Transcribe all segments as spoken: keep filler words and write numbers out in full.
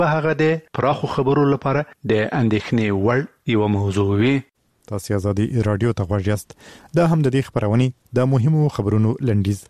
په هغه د پراخو خبرو لپاره د اندېښنې وړ یو موضوع وي. تاسو ازادي رادیو ته غوږ یاست. دا هم د دې خبرونه د مهمو خبرونو لنډیز.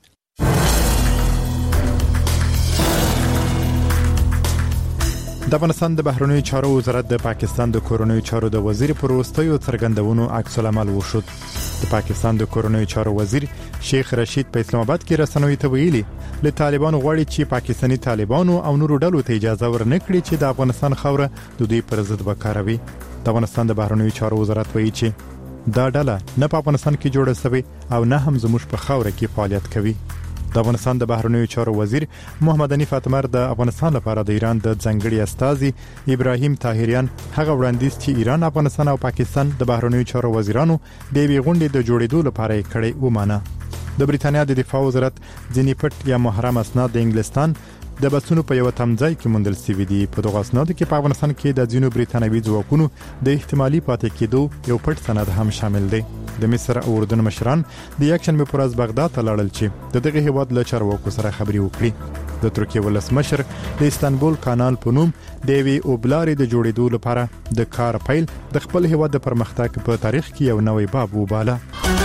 د افغانستان د بهرنیو چارو وزارت د پاکستان د کورونیو چارو د وزیر پر وروستیو څرګندونو عکس العمل وشود. د پاکستان د کورونیو چارو وزیر شیخ رشید په اسلام آباد کې رسنوي ته ویلي له طالبانو غواړي چې پاکستاني طالبانو او نورو ډلو ته اجازه ورنکړي چې د افغانستان خاوره د دوی پر ضد وکاروي. د افغانستان د بهرنیو چارو وزارت وایي چې دا ډله نه په افغانستان کې جوړه شوې او نه هم زموږ په خاوره کې فعالیت کوي. د افغانستان د بهرنیو چارو وزیر محمد حنیف اتمر د افغانستان لپاره د ایران د ځنګړي استازي ابراهیم طاهریان هغه وړاندیز چې ایران، افغانستان او پاکستان د بهرنیو چارو وزیرانو د یوې غونډې د جوړېدو لپاره یې کړې ومانه. د بریتانیا د دفاع وزارت ځینې پټ یا محرم اسناد د انګلستان د بسونو په یو تمځای کې موندل شوي دي. په دغه اسنادو کې په افغانستان کې د ځینو بریتانوي ځواکونو د احتمالي پاتې کېدو یو پټ سند هم شامل دی. د مصر او اردن مشران د یکشنبه پر ورځ بغداد ته لاړل چې د دغه هیواد له چارواکو سره خبرې وکړي. د ترکیه ولسمشر د استانبول کانال په نوم د یوې اوبلارې د جوړېدو لپاره د کار پیل د خپل هیواد د پرمختګ په تاریخ کې یو نوی باب وباله.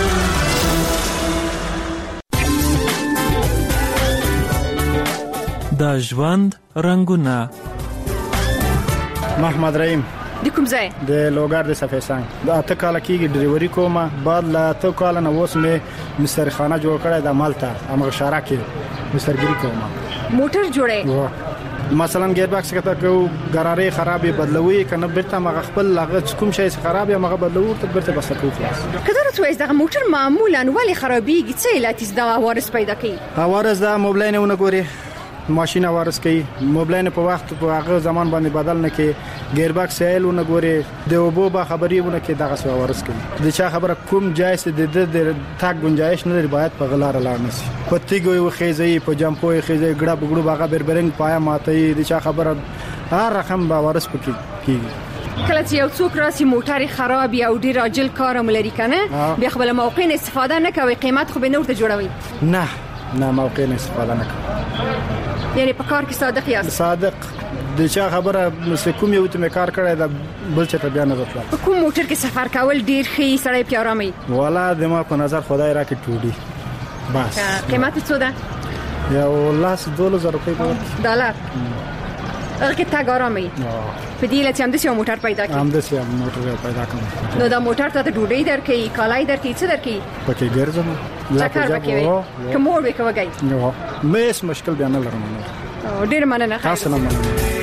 د ژوند رنگونه. محمد رحیم د کوم ځای؟ د لوګر د صفیسان. د اته کال کېږي ډریوري کومه. بعد له اته کال نه اوس مې مستر خانه جوړ کړی د مالته امغه شارع کې مسترګری کومه. موټر جوړې مثلا ګیر باکس کته کو ګراره خرابې بدلوي کنه برته مغه خپل لغه کوم شي خرابې مغه بدلو ته برته بس کو خلاص. کله ته وایي دا موټر معمولا ولی خرابېږي څه علت دا وارث پیدا کوي؟ وارث دا موبایل نه ګوري ماشین وارث کوي. موبایل په وخت په هغه زمان باندې بدل نه کوي. ګیر باکس ایلونه ګوري د وبو به خبرېونه کې دغه څه وارث کوي. د چا خبره کوم جایز د د تاک گنجائش نه لري باید په غلار لاړ نشي. پتیګو یو خېزي په جمپوي خېزي ګډه بګړو باغه بربرنګ پایا ماتي. د چا خبره هر رقم به وارث پکې کیږي. کله چې یو څوک راسي موټر خراب یا ډیر عاجل کار ملري کنه بیا خپل موقع نه استفاده نه کوي، قیمت خو به نه ورته جوړوي. نه نه موقع نه استفاده نه کوي. یعنی په کار کې صادق یاست؟ صادق. د چا خبره مس کوم یو ته کار کړی دا بل څه ته بیان نه وکړه. په کوم موټر کې سفر کول ډیر ښه سړی پیارامي؟ والا د ما په نظر خدای راکې ټوډي بس. قیمت څه ده؟ یا لاس دولار زره روپۍ ډالر. هغه کې تاګ آرامي. په دې لته هم د سیو موټر پیدا کړي. هم د سیو موټر پیدا کړم. نو دا موټر ته ډوډۍ درکې، کالای درکې، څه درکې؟ پکې ګرځم. لا کار وکوي. کوم ور وکوي؟ نو مېس مشکل بیان نه لرم. ډیر مننه. تاسو نه مننه.